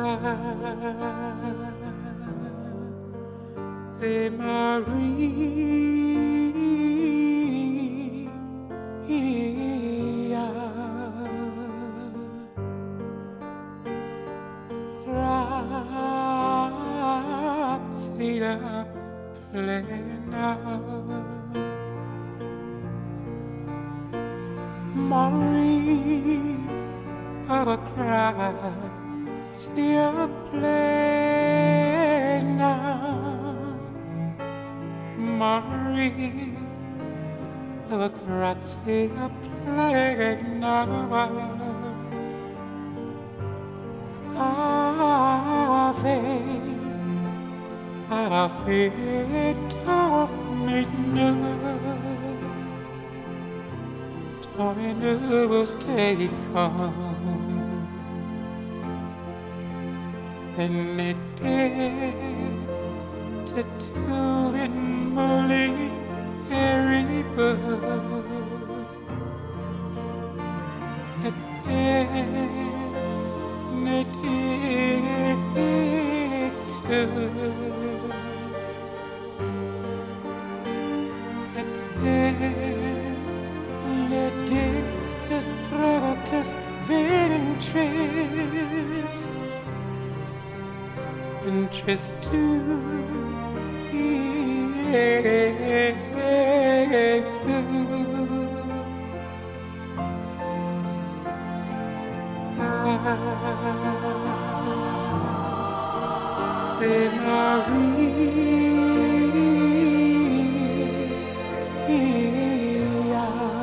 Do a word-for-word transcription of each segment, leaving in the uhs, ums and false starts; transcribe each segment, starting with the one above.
Ave Maria, gratia plena, Maria, gratia plena, Maria, gratia plena, Ave, Ave Dominus, Dominus tecum, benedictus in mulieribus, et benedictus et benedictus fructus ventris ventris tui, Jesus. Ave Maria,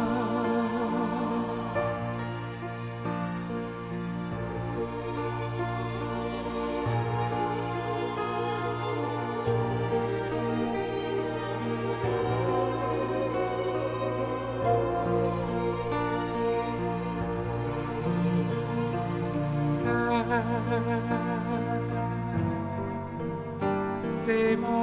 Ave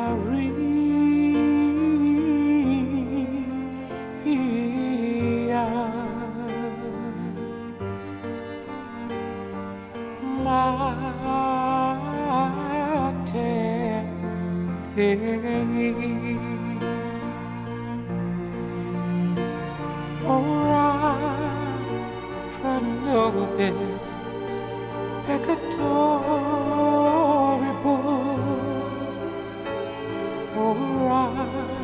Maria, Mater Dei, ora pro nobis peccatoribus, ora,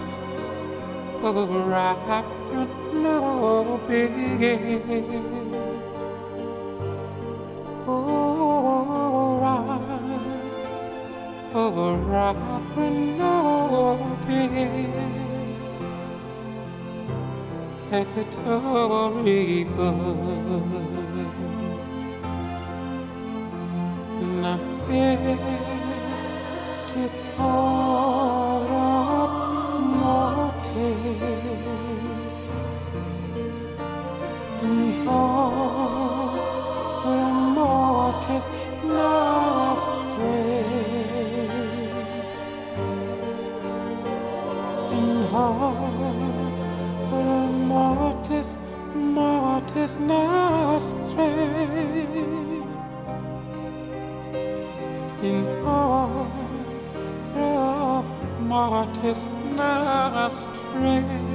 ora pro nobis, ora, ora pro nobis peccatoribus. Napetit hora mortis, in hora mortis nostrae, in hora mortis mortis nostrae, in hora mortis nostrae.